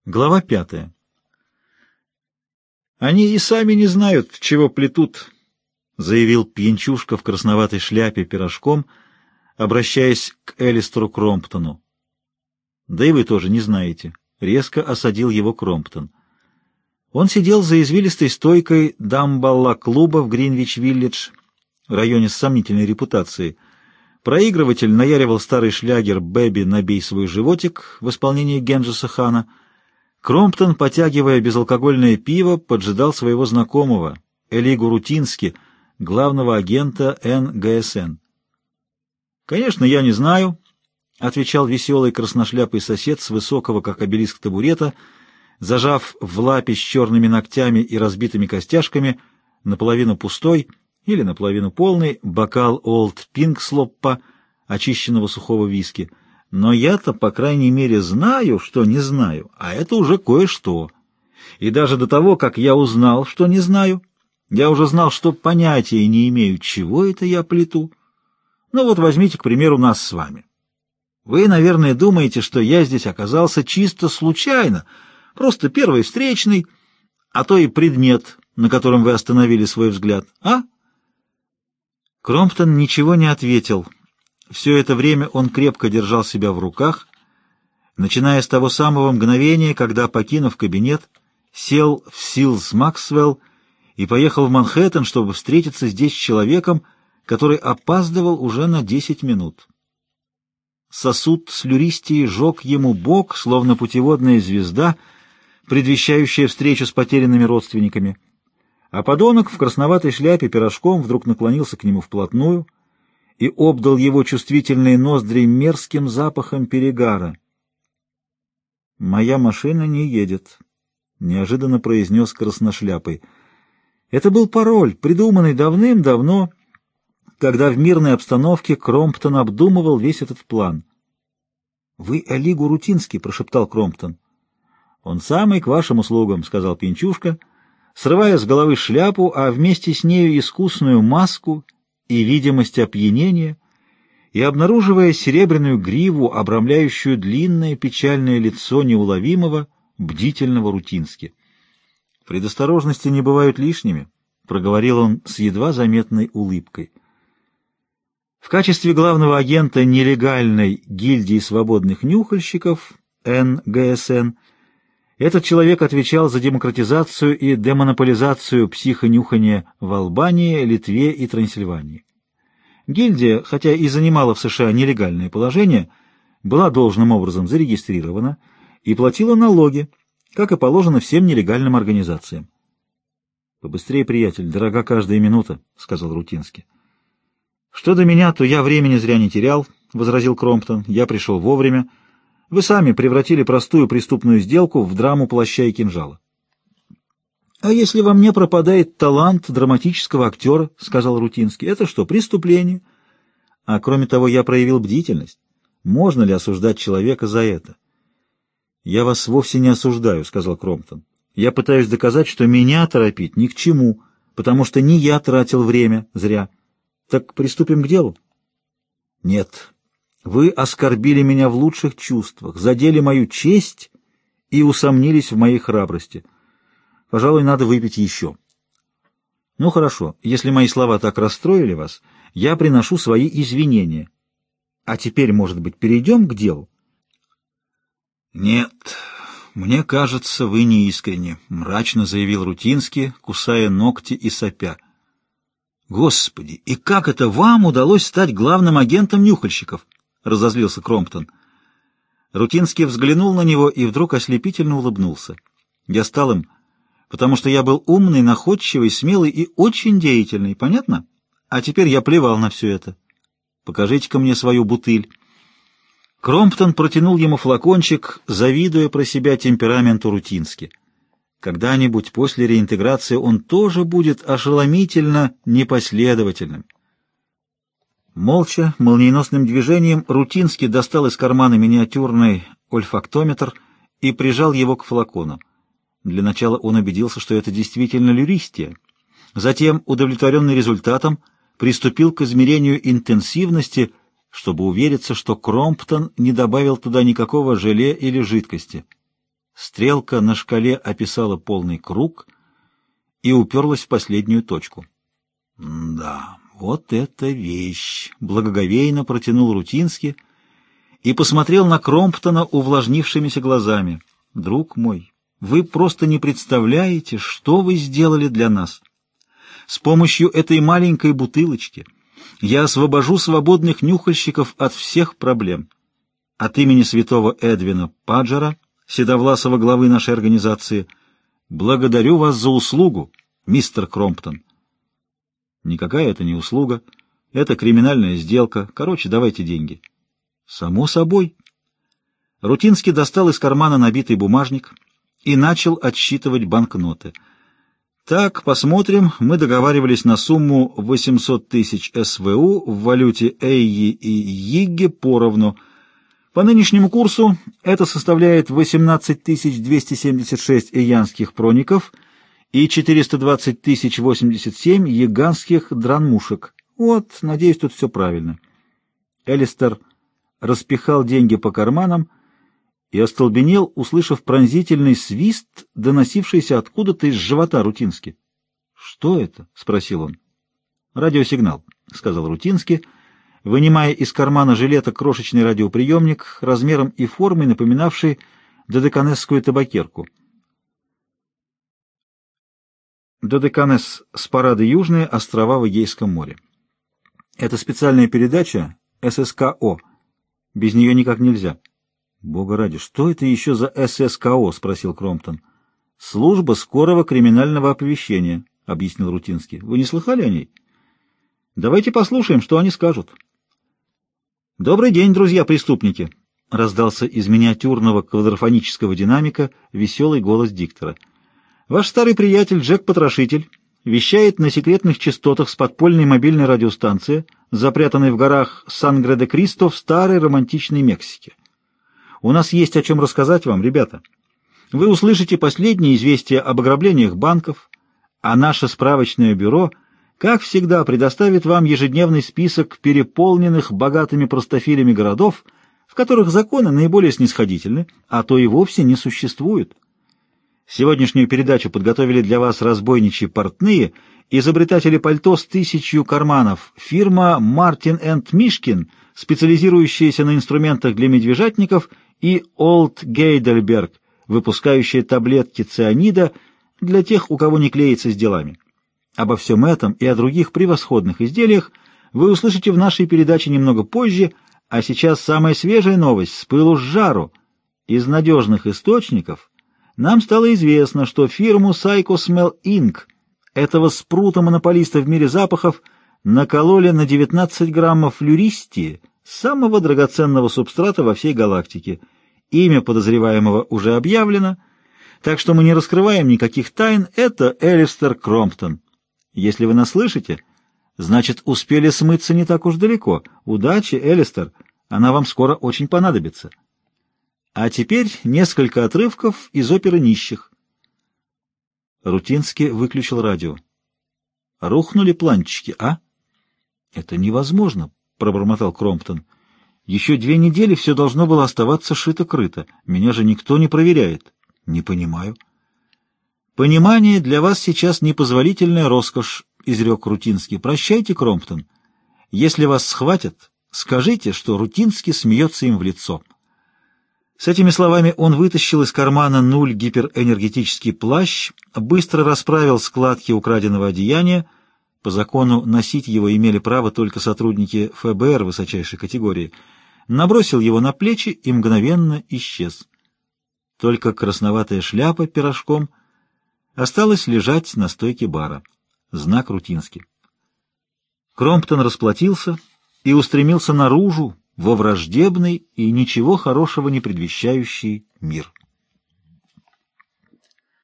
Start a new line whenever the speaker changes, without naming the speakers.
Глава 5. «Они и сами не знают, чего плетут», — заявил пьянчушка в красноватой шляпе пирожком, обращаясь к Элистеру Кромптону. «Да и вы тоже не знаете», — резко осадил его Кромптон. Он сидел за извилистой стойкой дамбалла-клуба в Гринвич-Виллидж, районе с сомнительной репутацией. Проигрыватель наяривал старый шлягер «Бэби, набей свой животик» в исполнении Генджиса Хана. Кромптон, потягивая безалкогольное пиво, поджидал своего знакомого, Элигу Рутински, главного агента НГСН. «Конечно, я не знаю», — отвечал веселый красношляпый сосед с высокого, как обелиск, табурета, зажав в лапе с черными ногтями и разбитыми костяшками наполовину пустой или наполовину полный бокал Олд Пинкслоппа, очищенного сухого виски. «Но я-то, по крайней мере, знаю, что не знаю, а это уже кое-что. И даже до того, как я узнал, что не знаю, я уже знал, что понятия не имею, чего это я плету. Ну вот возьмите, к примеру, нас с вами. Вы, наверное, думаете, что я здесь оказался чисто случайно, просто первый встречный, а то и предмет, на котором вы остановили свой взгляд, а?» Кромптон ничего не ответил. Все это время он крепко держал себя в руках, начиная с того самого мгновения, когда, покинув кабинет, сел в Силс Максвелл и поехал в Манхэттен, чтобы встретиться здесь с человеком, который опаздывал уже на 10 минут. Сосуд с люристией жег ему бок, словно путеводная звезда, предвещающая встречу с потерянными родственниками. А подонок в красноватой шляпе пирожком вдруг наклонился к нему вплотную и обдал его чувствительные ноздри мерзким запахом перегара. «Моя машина не едет», — неожиданно произнес красношляпый. Это был пароль, придуманный давным-давно, когда в мирной обстановке Кромптон обдумывал весь этот план. «Вы Элигу Рутински», — прошептал Кромптон. «Он самый к вашим услугам», — сказал пьянчушка, срывая с головы шляпу, а вместе с нею искусную маску и видимость опьянения, и обнаруживая серебряную гриву, обрамляющую длинное печальное лицо неуловимого, бдительного Рутински. «Предосторожности не бывают лишними», — проговорил он с едва заметной улыбкой. В качестве главного агента нелегальной гильдии свободных нюхальщиков НГСН этот человек отвечал за демократизацию и демонополизацию психонюхания в Албании, Литве и Трансильвании. Гильдия, хотя и занимала в США нелегальное положение, была должным образом зарегистрирована и платила налоги, как и положено всем нелегальным организациям. «Побыстрее, приятель, дорога каждая минута», — сказал Рутински. «Что до меня, то я времени зря не терял», — возразил Кромптон. «Я пришел вовремя. Вы сами превратили простую преступную сделку в драму плаща и кинжала». «А если во мне пропадает талант драматического актера, — сказал Рутински, — это что, преступление? А кроме того, я проявил бдительность. Можно ли осуждать человека за это?» «Я вас вовсе не осуждаю, — сказал Кромптон. Я пытаюсь доказать, что меня торопить ни к чему, потому что не я тратил время зря. Так приступим к делу?» «Нет. Вы оскорбили меня в лучших чувствах, задели мою честь и усомнились в моей храбрости. Пожалуй, надо выпить еще». «Ну хорошо, если мои слова так расстроили вас, я приношу свои извинения. А теперь, может быть, перейдем к делу?» «Нет, мне кажется, вы не искренне», — мрачно заявил Рутински, кусая ногти и сопя. «Господи, и как это вам удалось стать главным агентом нюхальщиков?» — разозлился Кромптон. Рутински взглянул на него и вдруг ослепительно улыбнулся. «Я стал им, потому что я был умный, находчивый, смелый и очень деятельный, понятно? А теперь я плевал на все это. Покажите-ка мне свою бутыль». Кромптон протянул ему флакончик, завидуя про себя темпераменту Рутински. Когда-нибудь после реинтеграции он тоже будет ошеломительно непоследовательным. Молча, молниеносным движением Рутински достал из кармана миниатюрный ольфактометр и прижал его к флакону. Для начала он убедился, что это действительно люристия. Затем, удовлетворенный результатом, приступил к измерению интенсивности, чтобы увериться, что Кромптон не добавил туда никакого желе или жидкости. Стрелка на шкале описала полный круг и уперлась в последнюю точку. «Да, вот это вещь!» — благоговейно протянул Рутинский и посмотрел на Кромптона увлажнившимися глазами. «Друг мой, вы просто не представляете, что вы сделали для нас. С помощью этой маленькой бутылочки я освобожу свободных нюхальщиков от всех проблем. От имени святого Эдвина Паджера, седовласого главы нашей организации, благодарю вас за услугу, мистер Кромптон». «Никакая это не услуга, это криминальная сделка. Короче, давайте деньги». «Само собой». Рутинский достал из кармана набитый бумажник и начал отсчитывать банкноты. «Так, посмотрим. Мы договаривались на сумму 800 тысяч СВУ в валюте Эйи и Йигге поровну. По нынешнему курсу это составляет 18 276 иянских проников и 420 087 яганских дранмушек. Вот, надеюсь, тут все правильно». Элистер распихал деньги по карманам и остолбенел, услышав пронзительный свист, доносившийся откуда-то из живота Рутински. «Что это?» — спросил он. «Радиосигнал», — сказал Рутински, вынимая из кармана жилета крошечный радиоприемник, размером и формой напоминавший додеканесскую табакерку. Додеканес — с парады Южные острова в Эгейском море. Это специальная передача ССКО. Без нее никак нельзя. «Бога ради, что это еще за ССКО?» — спросил Кромптон. «Служба скорого криминального оповещения», — объяснил Рутинский. «Вы не слыхали о ней? Давайте послушаем, что они скажут». «Добрый день, друзья-преступники!» — раздался из миниатюрного квадрофонического динамика веселый голос диктора. «Ваш старый приятель Джек-потрошитель вещает на секретных частотах с подпольной мобильной радиостанции, запрятанной в горах Сан-Гре-де-Кристо в старой романтичной Мексике. У нас есть о чем рассказать вам, ребята. Вы услышите последние известия об ограблениях банков, а наше справочное бюро, как всегда, предоставит вам ежедневный список переполненных богатыми простофилями городов, в которых законы наиболее снисходительны, а то и вовсе не существуют. Сегодняшнюю передачу подготовили для вас разбойничьи портные, изобретатели пальто с 1000 карманов, фирма «Мартин энд Мишкин», специализирующаяся на инструментах для медвежатников, и «Олд Гейдельберг», выпускающая таблетки цианида для тех, у кого не клеится с делами. Обо всем этом и о других превосходных изделиях вы услышите в нашей передаче немного позже, а сейчас самая свежая новость с пылу с жару. Из надежных источников нам стало известно, что фирму Psycho Smell Inc., этого спрута-монополиста в мире запахов, накололи на 19 граммов флюристии, самого драгоценного субстрата во всей галактике. Имя подозреваемого уже объявлено, так что мы не раскрываем никаких тайн. Это Элистер Кромптон. Если вы нас слышите, значит, успели смыться не так уж далеко. Удачи, Элистер, она вам скоро очень понадобится. А теперь несколько отрывков из оперы «Нищих». Рутинский выключил радио. «Рухнули планчики, а?» «Это невозможно», — пробормотал Кромптон. «Еще 2 недели все должно было оставаться шито-крыто. Меня же никто не проверяет». «Не понимаю». «Понимание для вас сейчас непозволительная роскошь», — изрек Рутинский. «Прощайте, Кромптон. Если вас схватят, скажите, что Рутинский смеется им в лицо». С этими словами он вытащил из кармана 0 гиперэнергетический плащ, быстро расправил складки украденного одеяния. По закону носить его имели право только сотрудники ФБР высочайшей категории. Набросил его на плечи и мгновенно исчез. Только красноватая шляпа пирожком осталась лежать на стойке бара. Знак Рутинский. Кромптон расплатился и устремился наружу, во враждебный и ничего хорошего не предвещающий мир.